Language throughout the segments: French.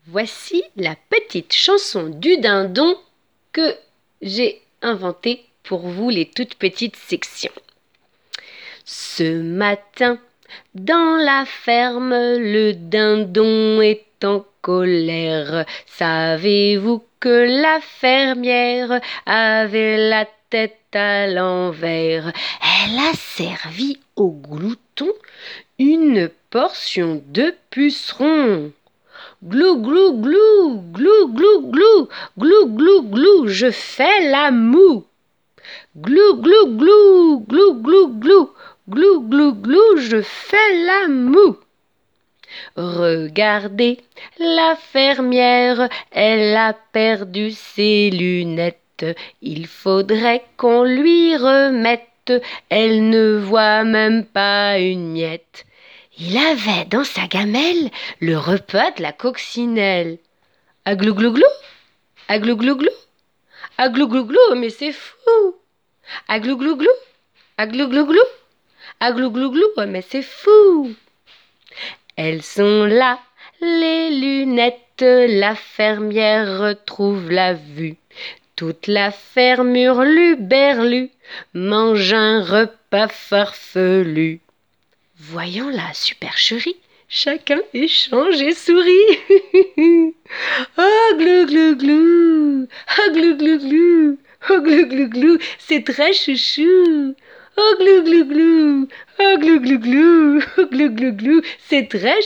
Voici la petite chanson du dindon que j'ai inventée pour vous, les toutes petites sections. Ce matin, dans la ferme, le dindon est en colère. Savez-vous que la fermière avait la tête à l'envers? Elle a servi au glouton une portion de puceron. Glou, glou, glou, glou, glou, glou, glou, glou, glou, je fais la moue. Glou, glou, glou, glou, glou, glou, glou, glou, glou, je fais la moue. Regardez, la fermière, elle a perdu ses lunettes. Il faudrait qu'on lui remette, elle ne voit même pas une miette. Il avait dans sa gamelle le repas de la coccinelle. À glou glou glou, à glou glou glou, à glou glou glou, mais c'est fou. À glou glou glou, à glou glou glou, à glou glou glou, mais c'est fou. Elles sont là, les lunettes, la fermière retrouve la vue. Toute la ferme hurluberlu mange un repas farfelu. Voyant la supercherie, chacun échange et sourit. Oh glou glou glou, oh glou glou glou, oh glou glou glou, c'est très chouchou. Oh glou glou glou, oh glou glou glou, oh glou glou glou, c'est très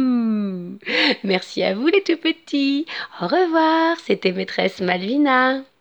chouchou. Merci à vous les tout petits. Au revoir, c'était maîtresse Malvina.